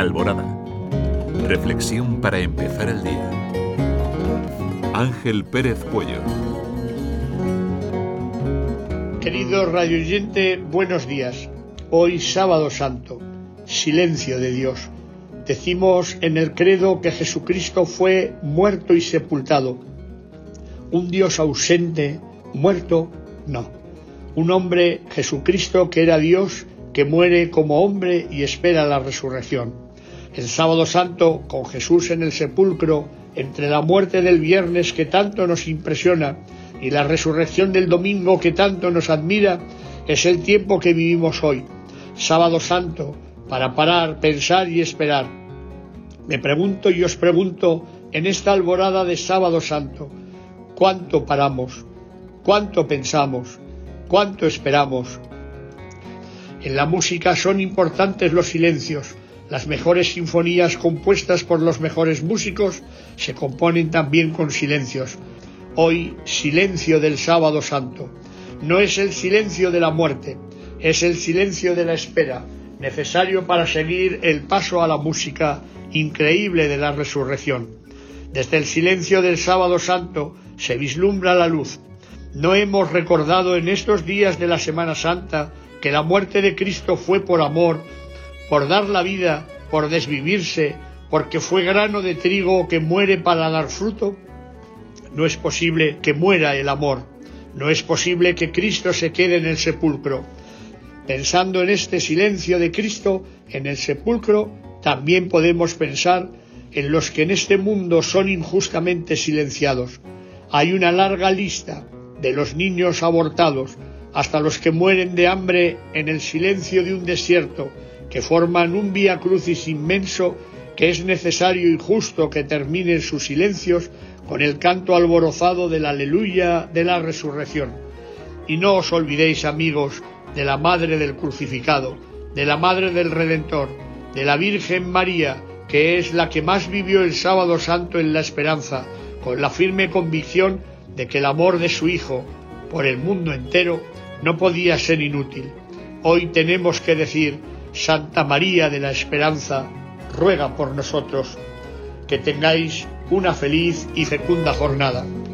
Alborada. Reflexión para empezar el día. Ángel Pérez Puello. Querido radioyente, buenos días. Hoy sábado santo, silencio de Dios. Decimos en el credo que Jesucristo fue muerto y sepultado. Un Dios ausente, muerto, no. Un hombre, Jesucristo, que era Dios, que muere como hombre y espera la resurrección. El sábado santo, con Jesús en el sepulcro, entre la muerte del viernes que tanto nos impresiona y la resurrección del domingo que tanto nos admira, es el tiempo que vivimos hoy. Sábado santo, para parar, pensar y esperar. Me pregunto y os pregunto, en esta alborada de sábado santo, ¿cuánto paramos? ¿Cuánto pensamos? ¿Cuánto esperamos? En la música son importantes los silencios. Las mejores sinfonías compuestas por los mejores músicos se componen también con silencios. Hoy, silencio del sábado santo. No es el silencio de la muerte, es el silencio de la espera, necesario para seguir el paso a la música increíble de la resurrección. Desde el silencio del sábado santo se vislumbra la luz. ¿No hemos recordado en estos días de la Semana Santa que la muerte de Cristo fue por amor, por dar la vida, por desvivirse, porque fue grano de trigo que muere para dar fruto? No es posible que muera el amor, no es posible que Cristo se quede en el sepulcro. Pensando en este silencio de Cristo en el sepulcro, también podemos pensar en los que en este mundo son injustamente silenciados. Hay una larga lista, de los niños abortados hasta los que mueren de hambre en el silencio de un desierto, que forman un vía crucis inmenso que es necesario y justo que terminen sus silencios con el canto alborozado del aleluya de la resurrección. Y no os olvidéis, amigos, de la Madre del Crucificado, de la Madre del Redentor, de la Virgen María, que es la que más vivió el sábado santo en la esperanza, con la firme convicción de que el amor de su Hijo por el mundo entero no podía ser inútil. Hoy tenemos que decir: Santa María de la Esperanza, ruega por nosotros. Que tengáis una feliz y fecunda jornada.